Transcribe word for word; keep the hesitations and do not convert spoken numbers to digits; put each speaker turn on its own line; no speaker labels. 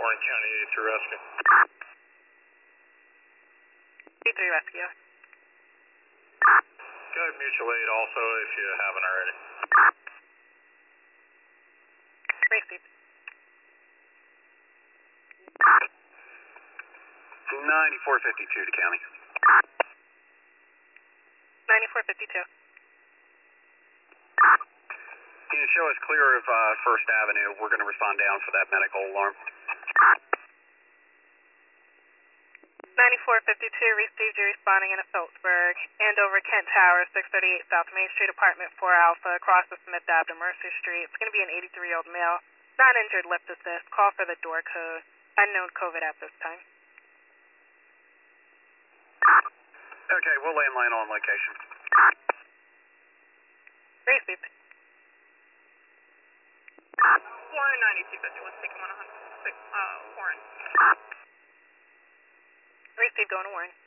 Warren County eighty-three Rescue.
eighty-three Rescue.
Go ahead, mutual aid also if you haven't already.
Received.
ninety-four fifty-two to county.
ninety-four fifty-two.
Can you show us clear of uh, First Avenue? We're going to respond down for that medical alarm.
ninety-four fifty-two received you responding in Phillipsburg. Andover Kent Tower, six thirty-eight South Main Street, apartment four Alpha, across the Smith Avenue, Mercer Street. It's going to be an eighty-three-year-old male, not injured, lip assist. Call for the door code. Unknown COVID at this time.
Okay, we'll landline on location.
Received.
Warren ninety-two fifty-one, taking one hundred six, uh, Warren.
Received, going to Warren.